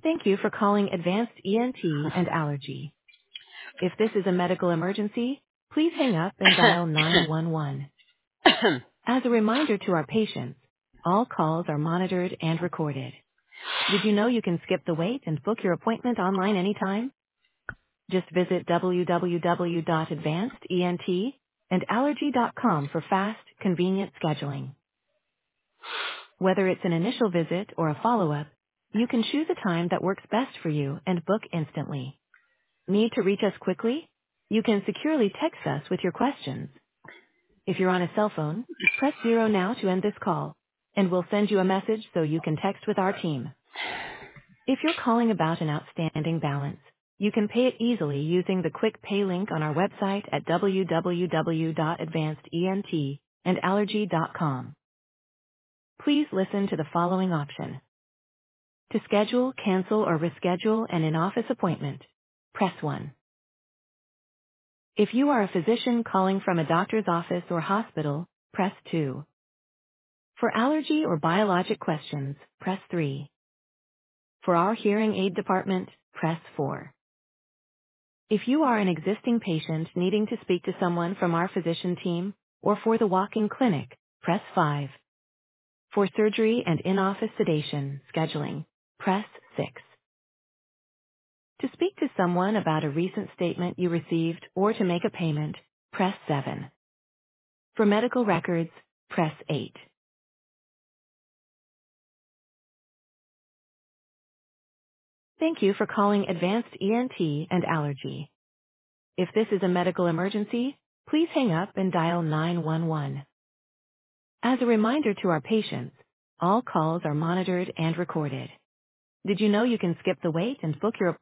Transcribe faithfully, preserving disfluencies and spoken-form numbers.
Thank you for calling Advanced E N T and Allergy. If this is a medical emergency, please hang up and dial nine one one. As a reminder to our patients, all calls are monitored and recorded. Did you know you can skip the wait and book your appointment online anytime? Just visit w w w dot advanced e n t and allergy dot com for fast, convenient scheduling. Whether it's an initial visit or a follow-up, you can choose a time that works best for you and book instantly. Need to reach us quickly? You can securely text us with your questions. If you're on a cell phone, press zero now to end this call, and we'll send you a message so you can text with our team. If you're calling about an outstanding balance, you can pay it easily using the quick pay link on our website at w w w dot advanced ent and allergy dot com. Please listen to the following option. To schedule, cancel, or reschedule an in-office appointment, press one. If you are a physician calling from a doctor's office or hospital, press two. For allergy or biologic questions, press three. For our hearing aid department, press four. If you are an existing patient needing to speak to someone from our physician team, or for the walk-in clinic, press five. For surgery and in-office sedation scheduling, press six. To speak to someone about a recent statement you received or to make a payment, press seven. For medical records, press eight. Thank you for calling Advanced E N T and Allergy. If this is a medical emergency, please hang up and dial nine one one. As a reminder to our patients, all calls are monitored and recorded. Did you know you can skip the wait and book your